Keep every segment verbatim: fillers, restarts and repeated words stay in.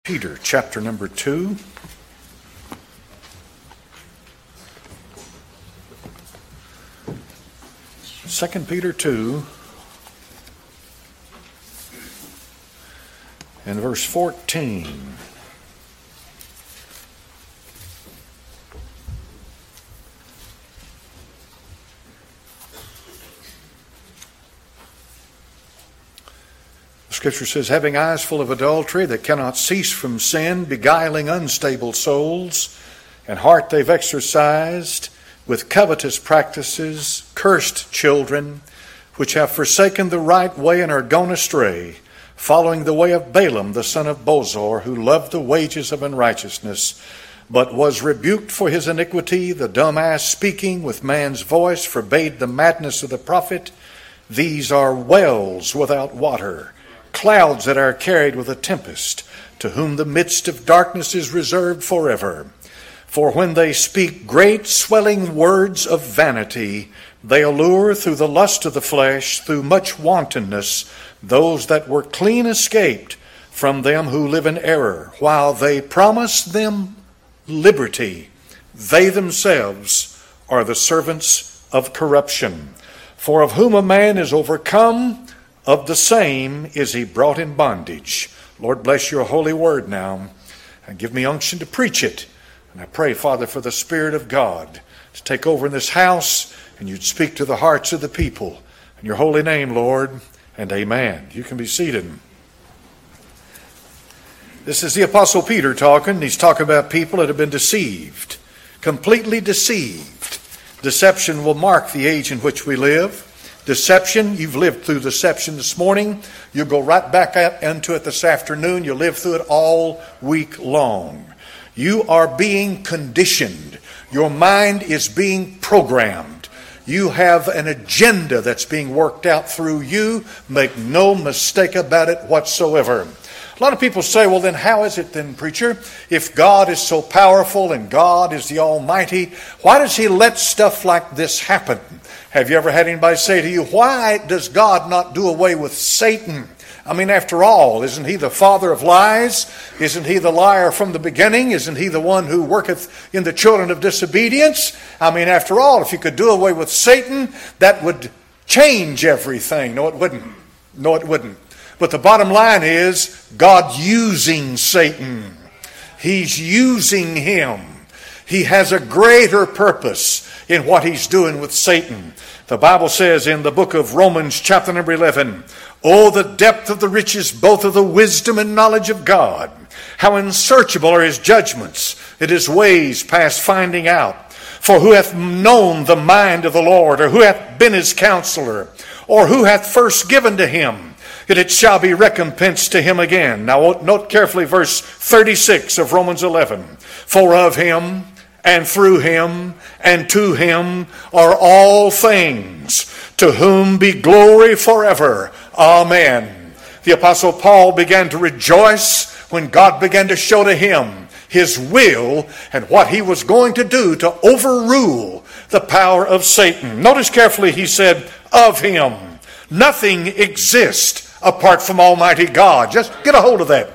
Peter, chapter number two. Second Peter two and verse fourteen. Scripture says, having eyes full of adultery that cannot cease from sin, beguiling unstable souls, and heart they've exercised with covetous practices, cursed children, which have forsaken the right way and are gone astray, following the way of Balaam the son of Bosor, who loved the wages of unrighteousness, but was rebuked for his iniquity. The dumb ass speaking with man's voice forbade the madness of the prophet. These are wells without water, clouds that are carried with a tempest, to whom the midst of darkness is reserved forever. For when they speak great swelling words of vanity, they allure through the lust of the flesh, through much wantonness, those that were clean escaped from them who live in error, while they promise them liberty. They themselves are the servants of corruption. For of whom a man is overcome, of the same is he brought in bondage. Lord, bless your holy word now, and give me unction to preach it. And I pray, Father, for the Spirit of God to take over in this house, and you'd speak to the hearts of the people. In your holy name, Lord, and amen. You can be seated. This is the Apostle Peter talking. He's talking about people that have been deceived, completely deceived. Deception will mark the age in which we live. Deception, you've lived through deception this morning. You'll go right back into it this afternoon. You'll live through it all week long. You are being conditioned. Your mind is being programmed. You have an agenda that's being worked out through you. Make no mistake about it whatsoever. A lot of people say, well, then how is it then, preacher? If God is so powerful and God is the Almighty, why does He let stuff like this happen? Have you ever had anybody say to you, why does God not do away with Satan? I mean, after all, isn't he the father of lies? Isn't he the liar from the beginning? Isn't he the one who worketh in the children of disobedience? I mean, after all, if you could do away with Satan, that would change everything. No, it wouldn't. No, it wouldn't. But the bottom line is God using Satan. He's using him. He has a greater purpose in what he's doing with Satan. The Bible says in the book of Romans chapter number eleven, oh, the depth of the riches, both of the wisdom and knowledge of God. How unsearchable are his judgments, and his ways past finding out. For who hath known the mind of the Lord, or who hath been his counselor, or who hath first given to him, that it shall be recompensed to him again. Now note carefully verse thirty-six of Romans eleven. For of him, and through him, and to him are all things, to whom be glory forever. Amen. The Apostle Paul began to rejoice when God began to show to him his will and what he was going to do to overrule the power of Satan. Notice carefully, he said, of him. Nothing exists apart from Almighty God. Just get a hold of that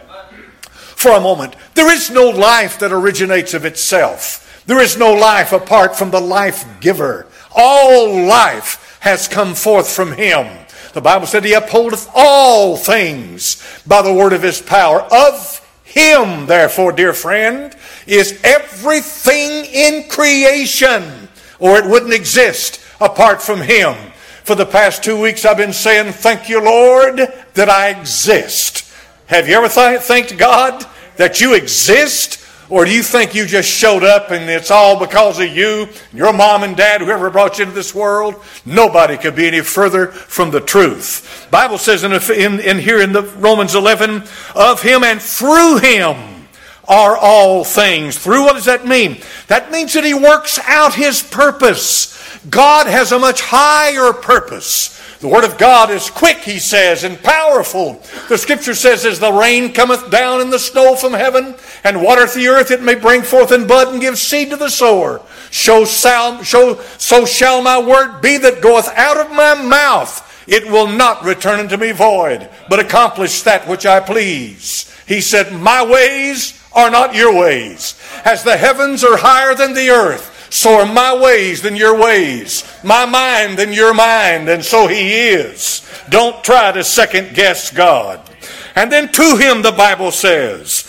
for a moment. There is no life that originates of itself. There is no life apart from the life giver. All life has come forth from him. The Bible said he upholdeth all things by the word of his power. Of him, therefore, dear friend, is everything in creation, or it wouldn't exist apart from him. For the past two weeks I've been saying, thank you, Lord, that I exist. Have you ever th- thanked God that you exist? Or do you think you just showed up and it's all because of you, your mom and dad, whoever brought you into this world? Nobody could be any further from the truth. Bible says in, in, in here in the Romans eleven, of him and through him are all things. Through, what does that mean? That means that he works out his purpose. God has a much higher purpose. The word of God is quick, he says, and powerful. The scripture says, as the rain cometh down and the snow from heaven, and watereth the earth, it may bring forth and bud and give seed to the sower. So shall, so, so shall my word be that goeth out of my mouth. It will not return unto me void, but accomplish that which I please. He said, my ways are not your ways. As the heavens are higher than the earth, so are my ways than your ways, my mind than your mind, and so He is. Don't try to second guess God. And then to Him, the Bible says,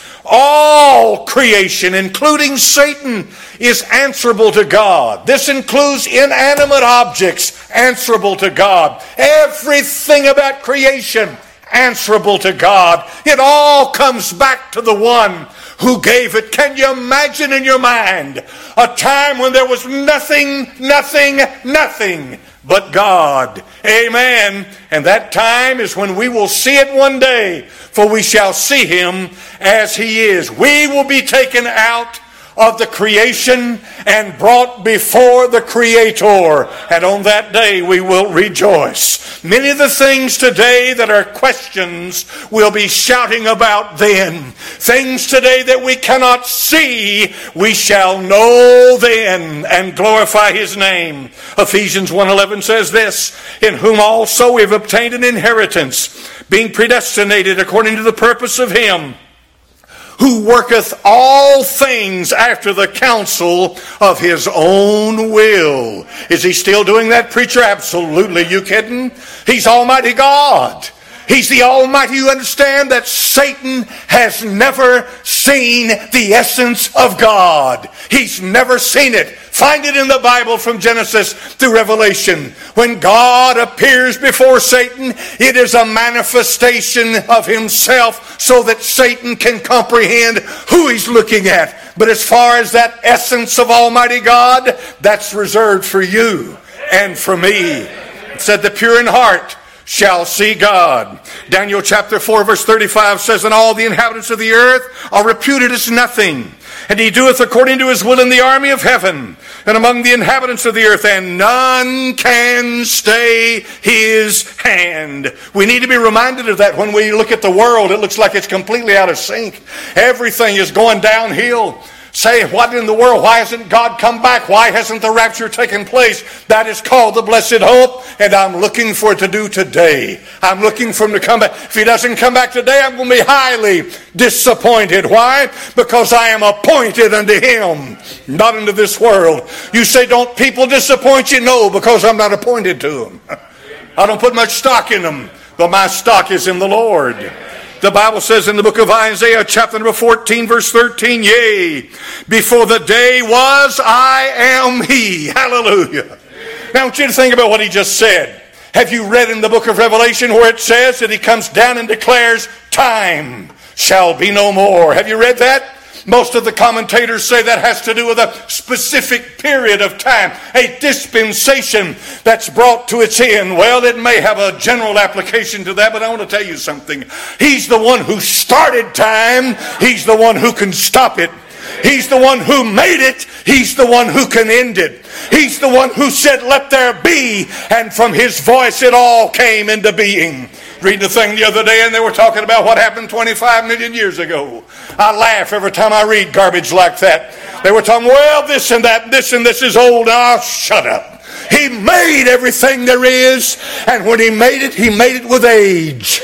all creation, including Satan, is answerable to God. This includes inanimate objects answerable to God. Everything about creation answerable to God. It all comes back to the one who gave it. Can you imagine in your mind a time when there was nothing, nothing, nothing but God? Amen. And that time is when we will see it one day, for we shall see Him as He is. We will be taken out of the creation and brought before the Creator. And on that day we will rejoice. Many of the things today that are questions we'll be shouting about then. Things today that we cannot see, we shall know then and glorify His name. Ephesians one eleven says this, in whom also we have obtained an inheritance, being predestinated according to the purpose of Him who worketh all things after the counsel of His own will. Is He still doing that, preacher? Absolutely. You kidding? He's Almighty God. He's the Almighty. You understand that Satan has never seen the essence of God. He's never seen it. Find it in the Bible from Genesis through Revelation. When God appears before Satan, it is a manifestation of Himself so that Satan can comprehend who he's looking at. But as far as that essence of Almighty God, that's reserved for you and for me. It said the pure in heart shall see God. Daniel chapter four verse thirty-five says, and all the inhabitants of the earth are reputed as nothing. And He doeth according to His will in the army of heaven and among the inhabitants of the earth, and none can stay His hand. We need to be reminded of that. When we look at the world, it looks like it's completely out of sync. Everything is going downhill. Say, what in the world? Why hasn't God come back? Why hasn't the rapture taken place? That is called the blessed hope, and I'm looking for it to do today. I'm looking for Him to come back. If He doesn't come back today, I'm going to be highly disappointed. Why? Because I am appointed unto Him, not unto this world. You say, don't people disappoint you? No, because I'm not appointed to them. I don't put much stock in them, but my stock is in the Lord. The Bible says in the book of Isaiah, chapter number fourteen, verse thirteen, yea, before the day was, I am He. Hallelujah. Now I want you to think about what He just said. Have you read in the book of Revelation where it says that He comes down and declares, time shall be no more? Have you read that? Most of the commentators say that has to do with a specific period of time, a dispensation that's brought to its end. Well, it may have a general application to that, but I want to tell you something. He's the one who started time. He's the one who can stop it. He's the one who made it. He's the one who can end it. He's the one who said, let there be, and from His voice it all came into being. Reading the thing the other day, and they were talking about what happened twenty-five million years ago. I laugh every time I read garbage like that. They were talking, well, this and that, this and this is old. Oh, shut up. He made everything there is, and when He made it, He made it with age.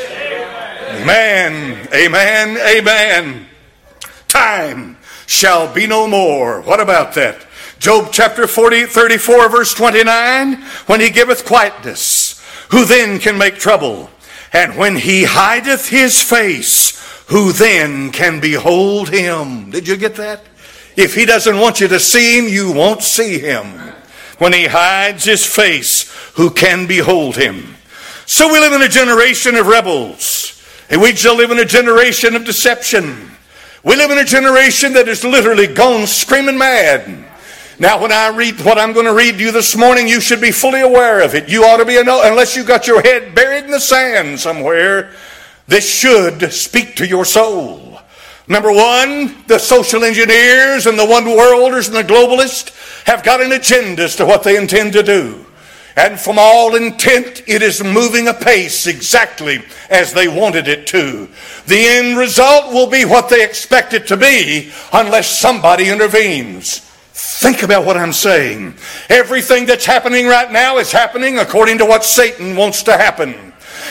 Amen, amen, amen. Time shall be no more. What about that? Job chapter forty, thirty-four, verse twenty-nine, when He giveth quietness, who then can make trouble? And when He hideth His face, who then can behold Him? Did you get that? If He doesn't want you to see Him, you won't see Him. When He hides His face, who can behold Him? So we live in a generation of rebels. And we still live in a generation of deception. We live in a generation that has literally gone screaming mad. Now, when I read what I'm going to read to you this morning, you should be fully aware of it. You ought to be, unless you got your head buried in the sand somewhere, this should speak to your soul. Number one, the social engineers and the one-worlders and the globalists have got an agenda as to what they intend to do. And from all intent, it is moving apace exactly as they wanted it to. The end result will be what they expect it to be unless somebody intervenes. Think about what I'm saying. Everything that's happening right now is happening according to what Satan wants to happen.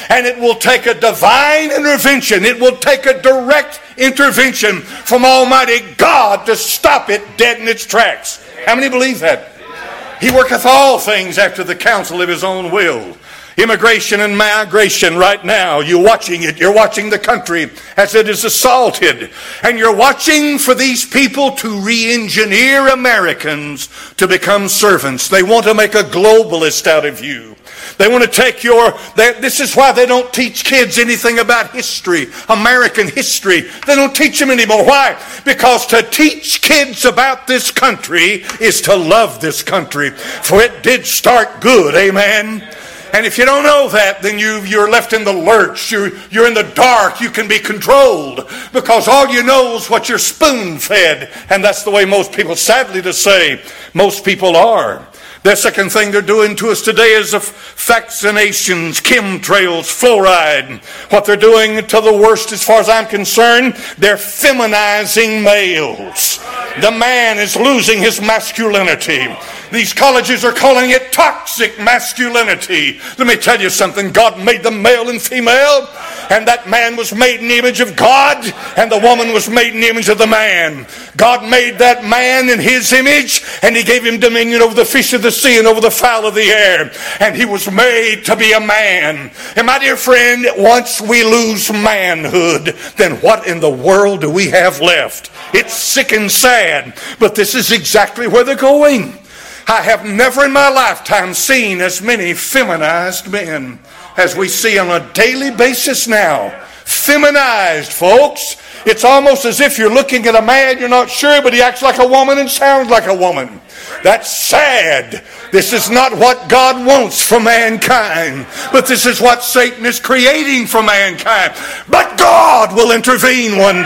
And it will take a divine intervention. It will take a direct intervention from Almighty God to stop it dead in its tracks. How many believe that? He worketh all things after the counsel of his own will. Immigration and migration right now, you're watching it. You're watching the country as it is assaulted. And you're watching for these people to re-engineer Americans to become servants. They want to make a globalist out of you. They want to take your... They, this is why they don't teach kids anything about history, American history. They don't teach them anymore. Why? Because to teach kids about this country is to love this country. For it did start good. Amen. And if you don't know that, then you, you're left in the lurch. You're, you're in the dark. You can be controlled because all you know is what you're spoon-fed. And that's the way most people, sadly to say, most people are. The second thing they're doing to us today is of vaccinations, chemtrails, fluoride. What they're doing to the worst as far as I'm concerned, they're feminizing males. The man is losing his masculinity. These colleges are calling it toxic masculinity. Let me tell you something. God made them male and female, and that man was made in the image of God, and the woman was made in the image of the man. God made that man in his image, and he gave him dominion over the fish of the sea and over the fowl of the air. And he was made to be a man. And my dear friend, once we lose manhood, then what in the world do we have left? It's sick and sad, but this is exactly where they're going. I have never in my lifetime seen as many feminized men as we see on a daily basis now. Feminized, folks. It's almost as if you're looking at a man, you're not sure, but he acts like a woman and sounds like a woman. That's sad. This is not what God wants for mankind, but this is what Satan is creating for mankind. But God will intervene one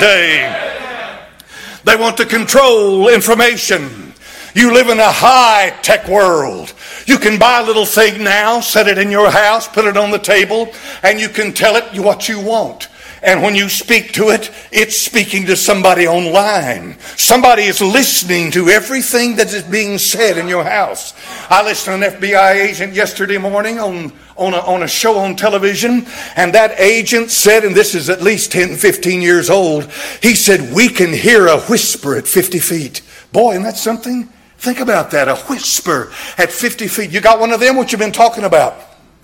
day. They want to control information. You live in a high-tech world. You can buy a little thing now, set it in your house, put it on the table, and you can tell it what you want. And when you speak to it, it's speaking to somebody online. Somebody is listening to everything that is being said in your house. I listened to an F B I agent yesterday morning on, on, a, on a show on television, and that agent said, and this is at least ten, fifteen years old, he said, we can hear a whisper at fifty feet. Boy, isn't that something? Think about that, a whisper at fifty feet. You got one of them? What you been talking about?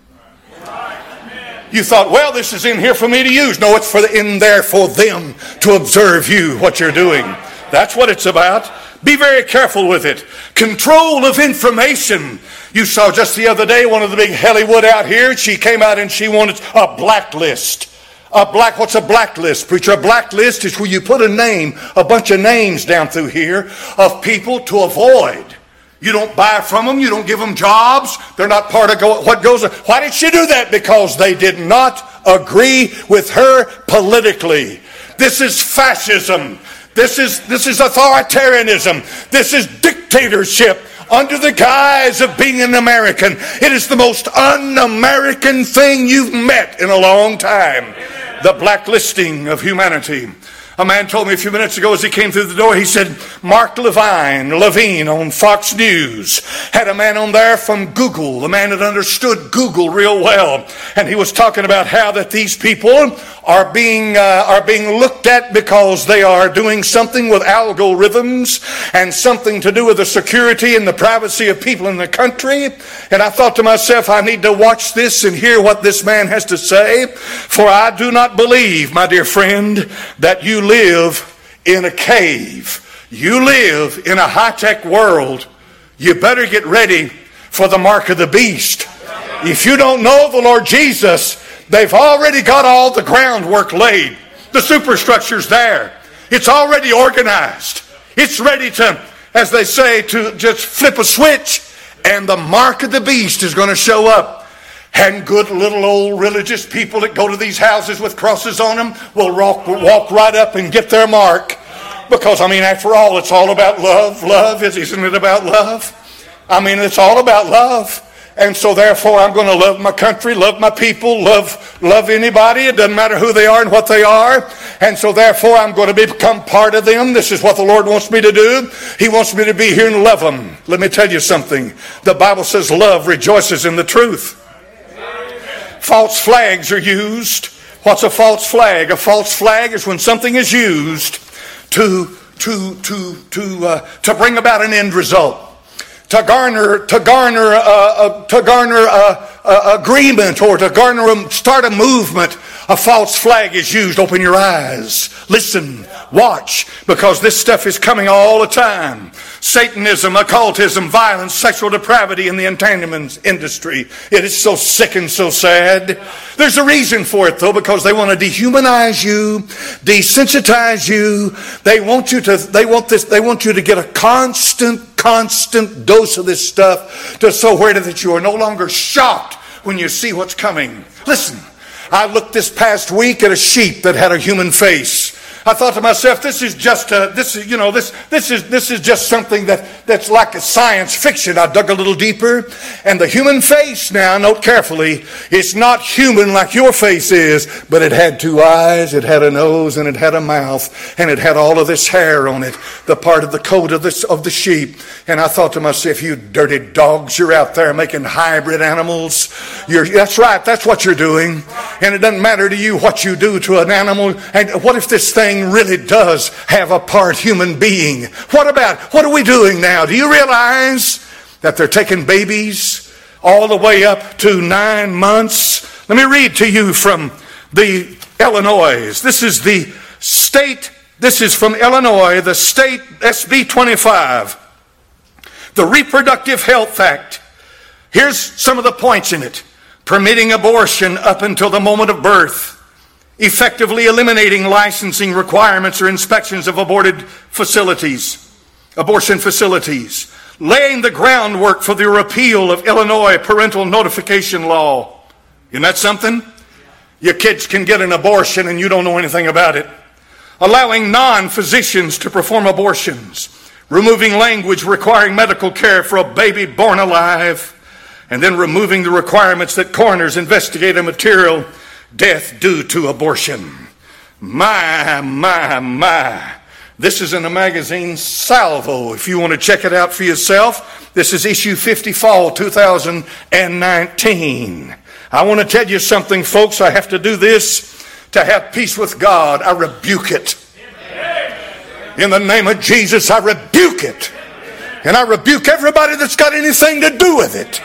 You thought, well, this is in here for me to use. No, it's for the, in there for them to observe you, what you're doing. That's what it's about. Be very careful with it. Control of information. You saw just the other day one of the big Hollywood out here. She came out and she wanted a blacklist. A black, what's a blacklist, preacher? A blacklist is where you put a name, a bunch of names down through here of people to avoid. You don't buy from them. You don't give them jobs. They're not part of go- what goes on. Why did she do that? Because they did not agree with her politically. This is fascism. This is, this is authoritarianism. This is dictatorship under the guise of being an American. It is the most un-American thing you've met in a long time. The blacklisting of humanity. A man told me a few minutes ago as he came through the door, he said, Mark Levine, Levine on Fox News, had a man on there from Google, the man that understood Google real well. And he was talking about how that these people are being uh, are being looked at because they are doing something with algorithms and something to do with the security and the privacy of people in the country. And I thought to myself, I need to watch this and hear what this man has to say. For I do not believe, my dear friend, that you live in a cave. You live in a high-tech world. You better get ready for the mark of the beast. If you don't know the Lord Jesus, they've already got all the groundwork laid. The superstructure's there. It's already organized. It's ready to, as they say, to just flip a switch, and the mark of the beast is going to show up. And good little old religious people that go to these houses with crosses on them will walk, walk right up and get their mark. Because, I mean, after all, it's all about love. Love, isn't it about love? I mean, it's all about love. And so, therefore, I'm going to love my country, love my people, love love anybody. It doesn't matter who they are and what they are. And so, therefore, I'm going to become part of them. This is what the Lord wants me to do. He wants me to be here and love them. Let me tell you something. The Bible says love rejoices in the truth. false flags are used. What's a false flag? A false flag is when something is used to to to to uh, to bring about an end result, to garner to garner uh, uh, to garner uh, uh, agreement, or to garner a, start a movement. A false flag is used. Open your eyes, listen, watch, because this stuff is coming all the time. Satanism, occultism, violence, sexual depravity in the entanglement industry. It is so sick and so sad. There's a reason for it, though, because they want to dehumanize you, desensitize you. They want you to. They want this. They want you to get a constant, constant dose of this stuff, to so where that you are no longer shocked when you see what's coming. Listen. I looked this past week at a sheep that had a human face. I thought to myself, this is just a, this is, you know, this, this is, this is just something that, that's like a science fiction. I dug a little deeper, and the human face now, note carefully, it's not human like your face is, but it had two eyes, it had a nose, and it had a mouth, and it had all of this hair on it, the part of the coat of this, of the sheep. And I thought to myself, you dirty dogs, you're out there making hybrid animals. You're, that's right, that's what you're doing. And it doesn't matter to you what you do to an animal. And what if this thing really does have a part human being? What about, what are we doing now? Do you realize that they're taking babies all the way up to nine months? Let me read to you from the Illinois. This is the state, this is from Illinois, the state S B twenty-five, the Reproductive Health Act. Here's some of the points in it. Permitting abortion up until the moment of birth. Effectively eliminating licensing requirements or inspections of aborted facilities, abortion facilities. Laying the groundwork for the repeal of Illinois parental notification law. Isn't that something? Your kids can get an abortion and you don't know anything about it. Allowing non-physicians to perform abortions. Removing language requiring medical care for a baby born alive. And then removing the requirements that coroners investigate a material death due to abortion. My, my, my. This is in the magazine Salvo. If you want to check it out for yourself, this is issue fifty, fall two thousand nineteen. I want to tell you something, folks. I have to do this to have peace with God. I rebuke it. In the name of Jesus, I rebuke it. And I rebuke everybody that's got anything to do with it.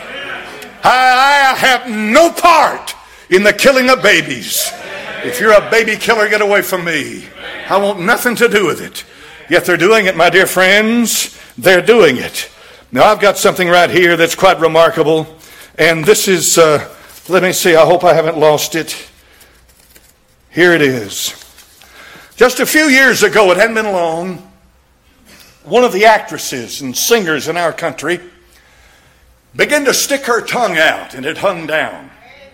I, I have no part in the killing of babies. If you're a baby killer, get away from me. I want nothing to do with it. Yet they're doing it, my dear friends. They're doing it. Now, I've got something right here that's quite remarkable. And this is, uh, let me see, I hope I haven't lost it. Here it is. Just a few years ago, it hadn't been long, one of the actresses and singers in our country began to stick her tongue out, and it hung down.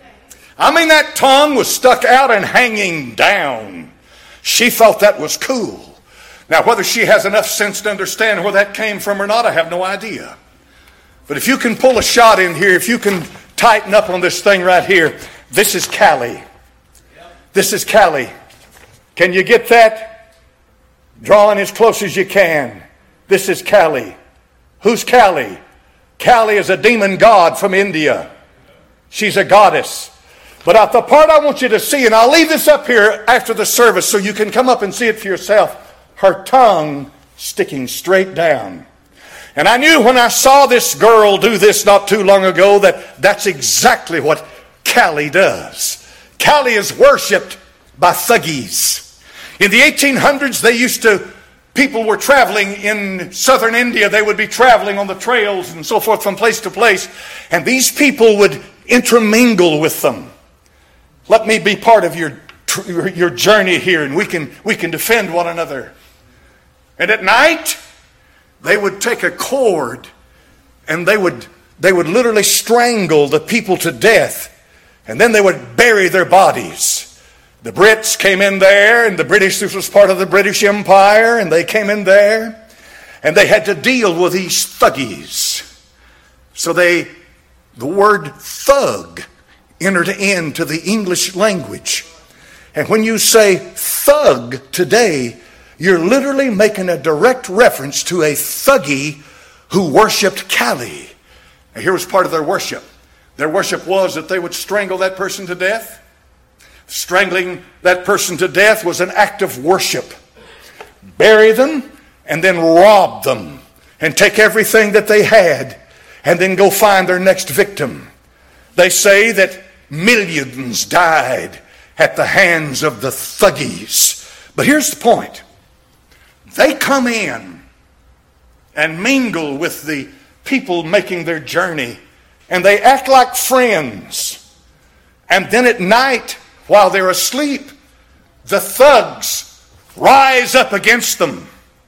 I mean, that tongue was stuck out and hanging down. She thought that was cool. Now, whether she has enough sense to understand where that came from or not, I have no idea. But if you can pull a shot in here, if you can tighten up on this thing right here, this is Callie. This is Callie. Can you get that? Drawing as close as you can. This is Callie. Who's Callie? Callie is a demon god from India. She's a goddess. But at the part I want you to see, and I'll leave this up here after the service so you can come up and see it for yourself, her tongue sticking straight down. And I knew when I saw this girl do this not too long ago that that's exactly what Callie does. Callie is worshipped by thuggies. In the eighteen hundreds, they used to, people were traveling in southern India. They would be traveling on the trails and so forth from place to place. And these people would intermingle with them. Let me be part of your your journey here, and we can we can defend one another. And at night, they would take a cord, and they would they would literally strangle the people to death, and then they would bury their bodies. The Brits came in there, and the British, this was part of the British Empire, and they came in there, and they had to deal with these thuggies. So they, the word thug entered into the English language. And when you say thug today, you're literally making a direct reference to a thuggy who worshipped Callie. Now, here was part of their worship. Their worship was that they would strangle that person to death. Strangling that person to death was an act of worship. Bury them and then rob them and take everything that they had and then go find their next victim. They say that millions died at the hands of the thuggies. But here's the point. They come in and mingle with the people making their journey, and they act like friends. And then at night, while they're asleep, the thugs rise up against them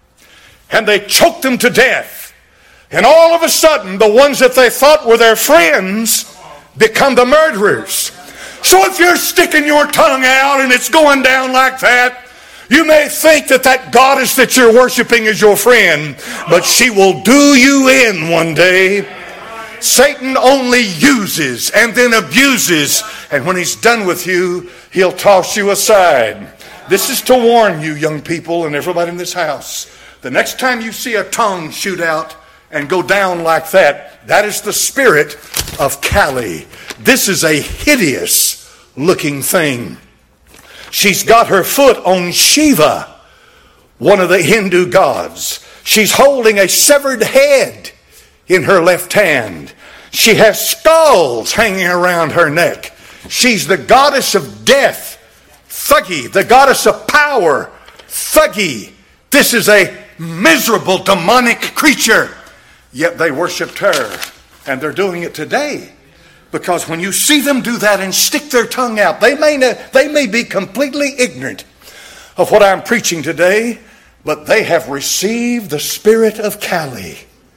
and they choke them to death. And all of a sudden, the ones that they thought were their friends become the murderers. So if you're sticking your tongue out and it's going down like that, you may think that that goddess that you're worshiping is your friend, but she will do you in one day. Satan only uses and then abuses, and when he's done with you, he'll toss you aside. This is to warn you, young people, and everybody in this house. The next time you see a tongue shoot out and go down like that, that is the spirit of Kali. This is a hideous looking thing. She's got her foot on Shiva, one of the Hindu gods. She's holding a severed head in her left hand. She has skulls hanging around her neck. She's the goddess of death, Thuggy, the goddess of power, Thuggy. This is a miserable demonic creature. Yet they worshipped her, and they're doing it today. Because when you see them do that and stick their tongue out, they may not, they may be completely ignorant of what I'm preaching today, but they have received the spirit of Kali.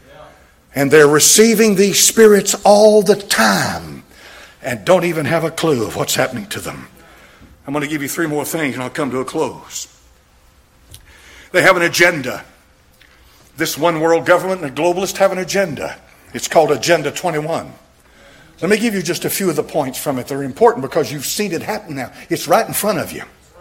And they're receiving these spirits all the time and don't even have a clue of what's happening to them. I'm going to give you three more things and I'll come to a close. They have an agenda. This one world government and the globalists have an agenda. It's called Agenda twenty-one. Let me give you just a few of the points from it. They're important because you've seen it happen now. It's right in front of you.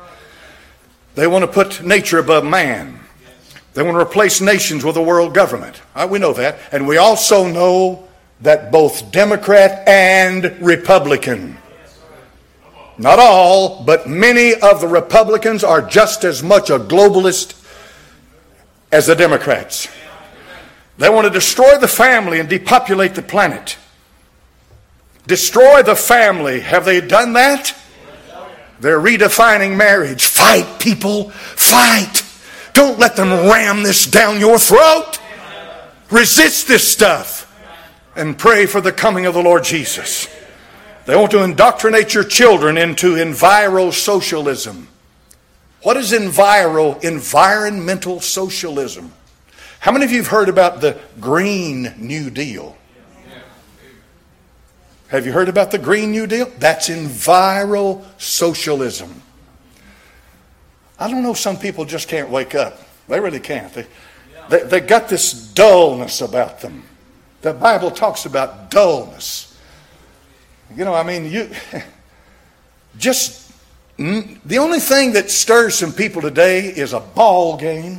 They want to put nature above man. They want to replace nations with a world government. Right, we know that. And we also know that both Democrat and Republican, not all, but many of the Republicans are just as much a globalist as the Democrats. They want to destroy the family and depopulate the planet. Destroy the family. Have they done that? They're redefining marriage. Fight, people. Fight. Don't let them ram this down your throat. Resist this stuff. And pray for the coming of the Lord Jesus. They want to indoctrinate your children into enviro-socialism. What is enviro? Environmental socialism. How many of you have heard about the Green New Deal? Have you heard about the Green New Deal? That's enviro-socialism. I don't know, some people just can't wake up. They really can't. They, they, they got this dullness about them. The Bible talks about dullness. You know, I mean, you just, the only thing that stirs some people today is a ball game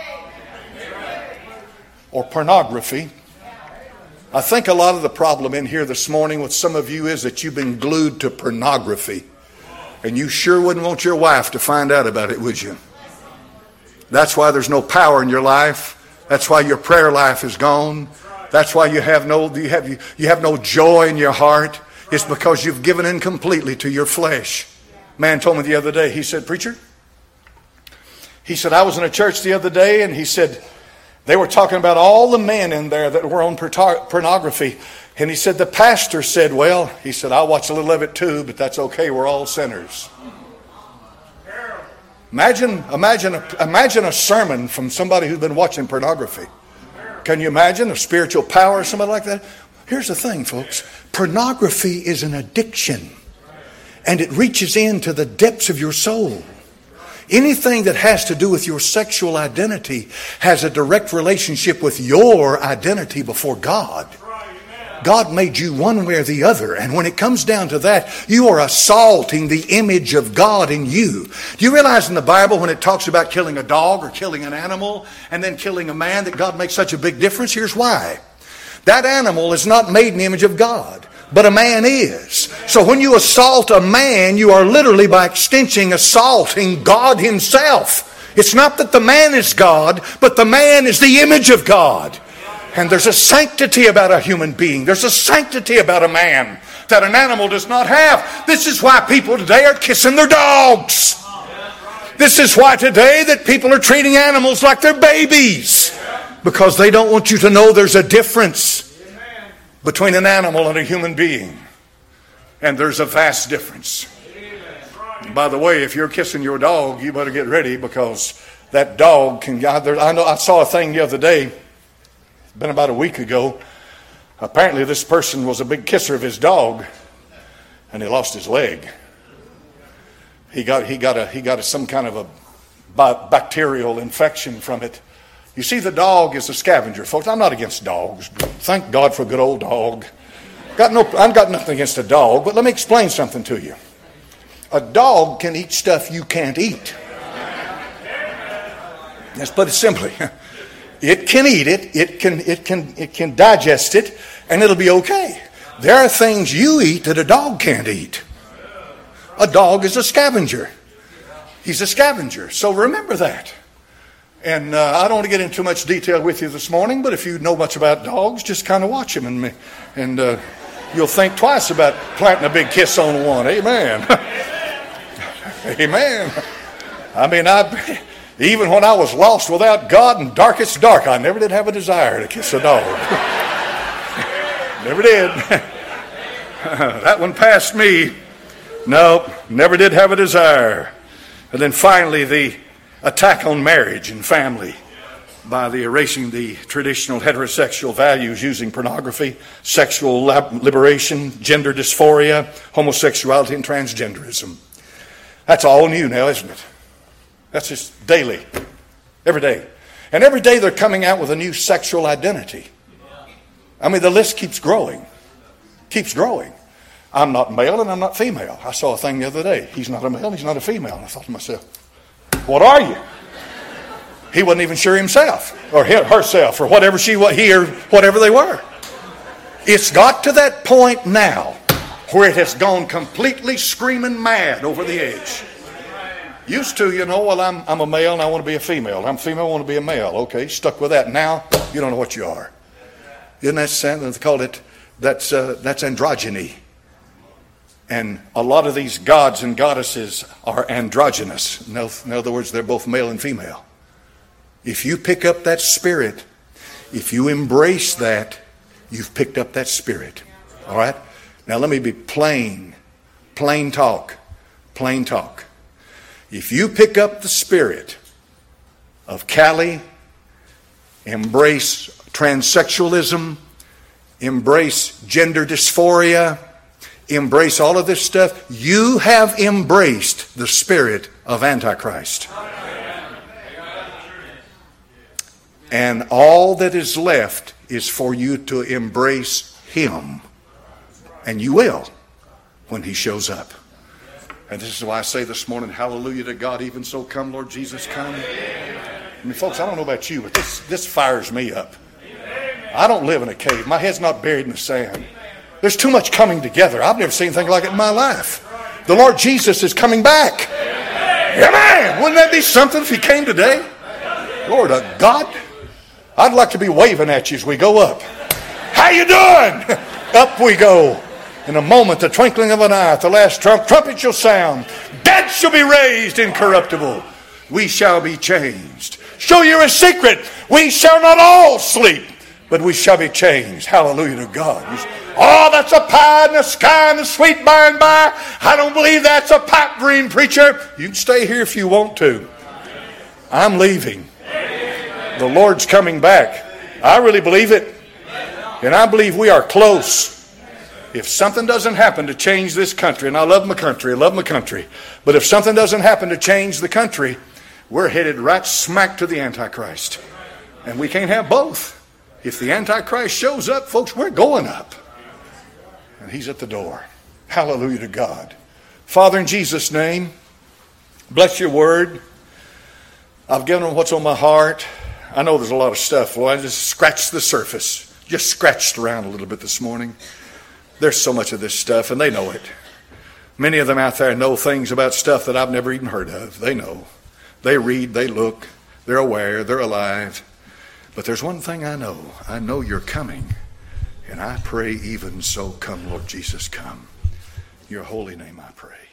or pornography. I think a lot of the problem in here this morning with some of you is that you've been glued to pornography. And you sure wouldn't want your wife to find out about it, would you? That's why there's no power in your life. That's why your prayer life is gone. That's why you have no you have you, you have no joy in your heart. It's because you've given in completely to your flesh. Man told me the other day, he said, "Preacher," he said, "I was in a church the other day," and he said, they were talking about all the men in there that were on pornography. And he said, the pastor said, well, he said, I'll watch a little of it too, but that's okay. We're all sinners. Imagine, imagine, a, imagine a sermon from somebody who's been watching pornography. Can you imagine a spiritual power or somebody like that? Here's the thing, folks. Pornography is an addiction. And it reaches into the depths of your soul. Anything that has to do with your sexual identity has a direct relationship with your identity before God. God made you one way or the other. And when it comes down to that, you are assaulting the image of God in you. Do you realize in the Bible when it talks about killing a dog or killing an animal and then killing a man that God makes such a big difference? Here's why. That animal is not made in the image of God. but a man is. So when you assault a man, you are literally by extension assaulting God himself. It's not that the man is God, but the man is the image of God. And there's a sanctity about a human being. There's a sanctity about a man that an animal does not have. This is why people today are kissing their dogs. This is why today that people are treating animals like they're babies. Because they don't want you to know there's a difference between an animal and a human being. And there's a vast difference. By the way, if you're kissing your dog, you better get ready, because that dog can... I know I saw a thing the other day, it's been about a week ago. Apparently this person was a big kisser of his dog, and he lost his leg. He got he got a he got a, some kind of a bacterial infection from it. You see, the dog is a scavenger, folks. I'm not against dogs. Thank God for a good old dog. Got no, I've got nothing against a dog, but let me explain something to you. A dog can eat stuff you can't eat. Let's put it simply. It can eat it, it can, it can, it can digest it, and it'll be okay. There are things you eat that a dog can't eat. A dog is a scavenger. He's a scavenger. So remember that. And uh, I don't want to get into too much detail with you this morning, but if you know much about dogs, just kind of watch them, and, and uh, you'll think twice about planting a big kiss on one. Amen. Amen. I mean, I, even when I was lost without God and darkest dark, I never did have a desire to kiss a dog. Never did. That one passed me. No, never did have a desire. And then finally, the attack on marriage and family by the erasing the traditional heterosexual values using pornography, sexual liberation, gender dysphoria, homosexuality, and transgenderism. That's all new now, isn't it? That's just daily, every day. And every day they're coming out with a new sexual identity. I mean, the list keeps growing, keeps growing. I'm not male and I'm not female. I saw a thing the other day. He's not a male, he's not a female. And I thought to myself, what are you? He wasn't even sure himself or herself or whatever she was, he or whatever they were. It's got to that point now where it has gone completely screaming mad over the edge. Used to, you know, well, I'm I'm a male and I want to be a female. I'm female, I want to be a male. Okay, stuck with that. Now you don't know what you are. Isn't that something? They call it that's uh, that's androgyny. And a lot of these gods and goddesses are androgynous. In other words, they're both male and female. If you pick up that spirit, if you embrace that, you've picked up that spirit. All right? Now let me be plain, plain talk, plain talk. If you pick up the spirit of Cali, embrace transsexualism, embrace gender dysphoria, embrace all of this stuff, you have embraced the spirit of Antichrist. And all that is left is for you to embrace him. And you will when he shows up. And this is why I say this morning, hallelujah to God, even so come, Lord Jesus, come. I mean, folks, I don't know about you, but this, this fires me up. I don't live in a cave. My head's not buried in the sand. There's too much coming together. I've never seen anything like it in my life. The Lord Jesus is coming back. Amen. Wouldn't that be something if he came today? Lord of God, I'd like to be waving at you as we go up. How you doing? Up we go. In a moment, the twinkling of an eye, at the last trump, trumpet shall sound. Dead shall be raised incorruptible. We shall be changed. Show you a secret. We shall not all sleep, but we shall be changed. Hallelujah to God. Oh, that's a pie in the sky and the sweet by and by. I don't believe that's a pipe dream, preacher. You can stay here if you want to. I'm leaving. The Lord's coming back. I really believe it. And I believe we are close. If something doesn't happen to change this country, and I love my country, I love my country, but if something doesn't happen to change the country, we're headed right smack to the Antichrist. And we can't have both. If the Antichrist shows up, folks, we're going up. And he's at the door. Hallelujah to God. Father, in Jesus' name, bless your word. I've given them what's on my heart. I know there's a lot of stuff. Well, I just scratched the surface. Just scratched around a little bit this morning. There's so much of this stuff, and they know it. Many of them out there know things about stuff that I've never even heard of. They know. They read, they look, they're aware, they're alive. But there's one thing I know. I know you're coming. And I pray even so, come, Lord Jesus, come. In your holy name I pray.